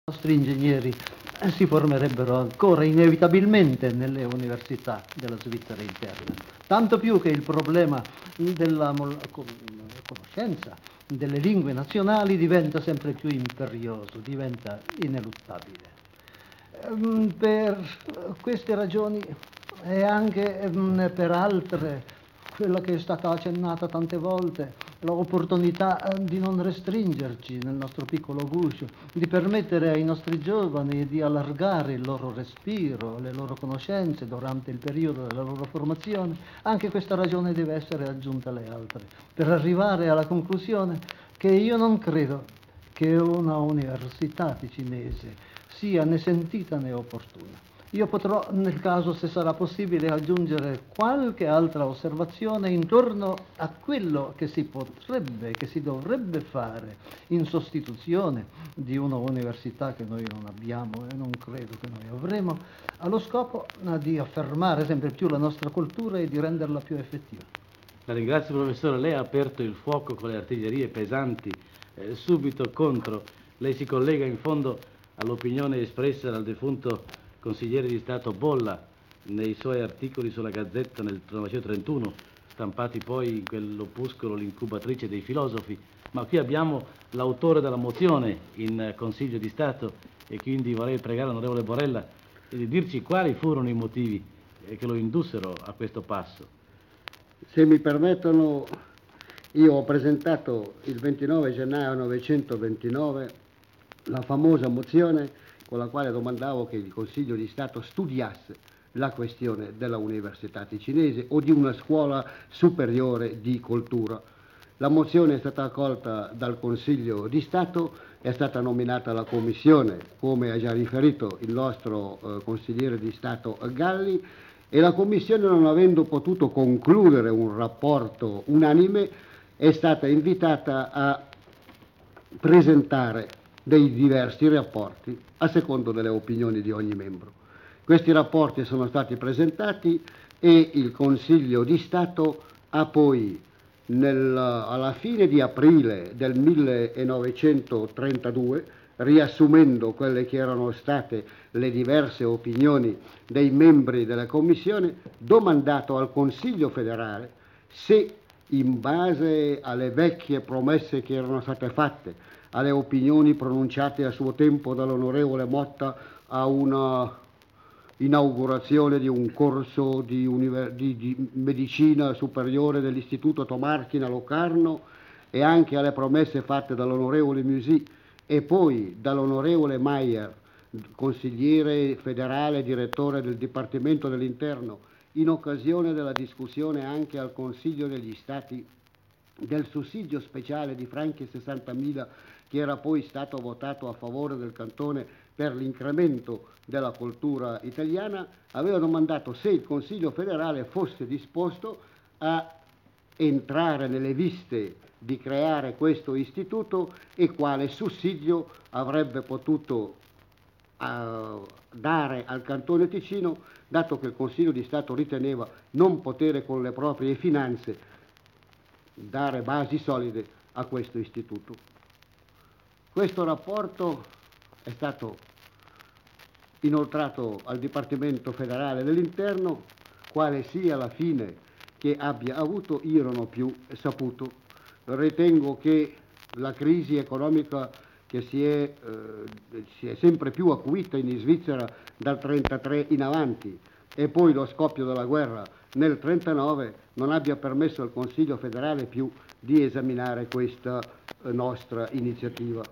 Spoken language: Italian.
nostri ingegneri si formerebbero ancora inevitabilmente nelle università della Svizzera interna. Tanto più che il problema della conoscenza delle lingue nazionali diventa sempre più imperioso, diventa ineluttabile. Per queste ragioni e anche per altre, quella che è stata accennata tante volte, l'opportunità di non restringerci nel nostro piccolo guscio, di permettere ai nostri giovani di allargare il loro respiro, le loro conoscenze durante il periodo della loro formazione, anche questa ragione deve essere aggiunta alle altre, per arrivare alla conclusione che io non credo che una università ticinese sia né sentita né opportuna. Io potrò, nel caso se sarà possibile, aggiungere qualche altra osservazione intorno a quello che si potrebbe, che si dovrebbe fare in sostituzione di una università che noi non abbiamo e non credo che noi avremo, allo scopo di affermare sempre più la nostra cultura e di renderla più effettiva. La ringrazio professore, lei ha aperto il fuoco con le artiglierie pesanti subito contro. Lei si collega in fondo all'opinione espressa dal defunto consigliere di Stato Bolla nei suoi articoli sulla Gazzetta nel 1931, stampati poi in quell'opuscolo L'incubatrice dei filosofi. Ma qui abbiamo l'autore della mozione in Consiglio di Stato e quindi vorrei pregare l'onorevole Borella di dirci quali furono i motivi che lo indussero a questo passo. Se mi permettono, io ho presentato il 29 gennaio 1929 la famosa mozione con la quale domandavo che il Consiglio di Stato studiasse la questione della Università ticinese o di una scuola superiore di cultura. La mozione è stata accolta dal Consiglio di Stato, è stata nominata la Commissione, come ha già riferito il nostro consigliere di Stato Galli, e la Commissione, non avendo potuto concludere un rapporto unanime, è stata invitata a presentare dei diversi rapporti a secondo delle opinioni di ogni membro. Questi rapporti sono stati presentati e il Consiglio di Stato ha poi, alla fine di aprile del 1932, riassumendo quelle che erano state le diverse opinioni dei membri della Commissione, domandato al Consiglio federale se, in base alle vecchie promesse che erano state fatte, alle opinioni pronunciate a suo tempo dall'onorevole Motta a una inaugurazione di un corso di medicina superiore dell'Istituto Tomarchi a Locarno, e anche alle promesse fatte dall'onorevole Musi e poi dall'onorevole Maier, consigliere federale, direttore del Dipartimento dell'Interno, in occasione della discussione anche al Consiglio degli Stati del sussidio speciale di franchi 60.000 che era poi stato votato a favore del cantone per l'incremento della cultura italiana, aveva domandato se il Consiglio federale fosse disposto a entrare nelle viste di creare questo istituto e quale sussidio avrebbe potuto dare al Cantone Ticino, dato che il Consiglio di Stato riteneva non potere con le proprie finanze dare basi solide a questo istituto. Questo rapporto è stato inoltrato al Dipartimento federale dell'Interno, quale sia la fine che abbia avuto io non ho più saputo. Ritengo che la crisi economica che si è sempre più acuita in Svizzera dal 1933 in avanti e poi lo scoppio della guerra nel 1939 non abbia permesso al Consiglio federale più di esaminare questa nostra iniziativa.